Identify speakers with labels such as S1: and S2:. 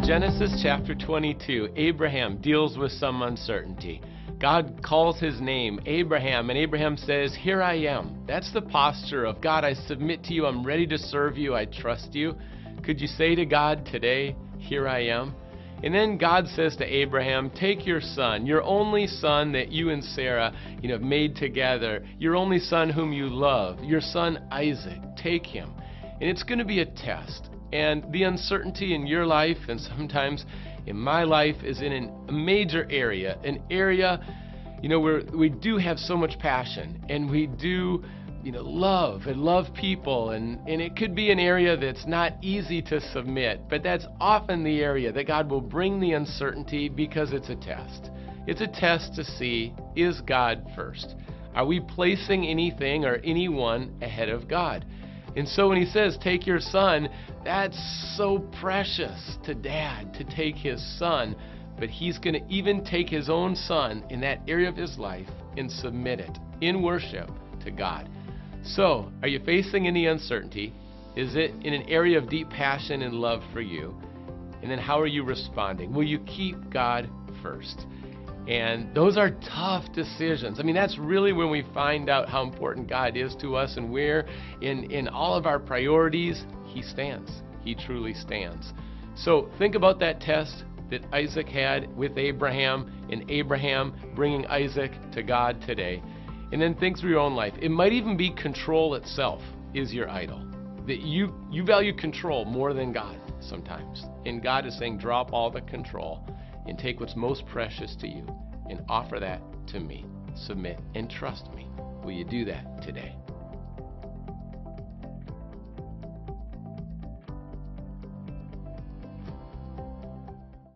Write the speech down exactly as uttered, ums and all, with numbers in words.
S1: Genesis chapter twenty-two, Abraham deals with some uncertainty. God calls his name Abraham, and Abraham says, "Here I am." That's the posture of, God, I submit to you. I'm ready to serve you. I trust you. Could you say to God today, "Here I am"? And then God says to Abraham, take your son, your only son that you and Sarah, you know, have made together, your only son whom you love, your son Isaac, take him. And it's going to be a test. And the uncertainty in your life, and sometimes in my life, is in an, a major area, an area, you know, where we do have so much passion, and we do, you know, love and love people, and, and it could be an area that's not easy to submit, but that's often the area that God will bring the uncertainty because it's a test. It's a test to see, is God first? Are we placing anything or anyone ahead of God? And so when he says, take your son, that's so precious to Dad to take his son, but he's going to even take his own son in that area of his life and submit it in worship to God. So, are you facing any uncertainty? Is it in an area of deep passion and love for you? And then how are you responding? Will you keep God first? And those are tough decisions. I mean, that's really when we find out how important God is to us, and where in, in all of our priorities, he stands. He truly stands. So think about that test that Isaac had with Abraham, and Abraham bringing Isaac to God today. And then think through your own life. It might even be control itself is your idol. That you, you value control more than God sometimes. And God is saying, drop all the control and take what's most precious to you and offer that to me. Submit and trust me. Will you do that today?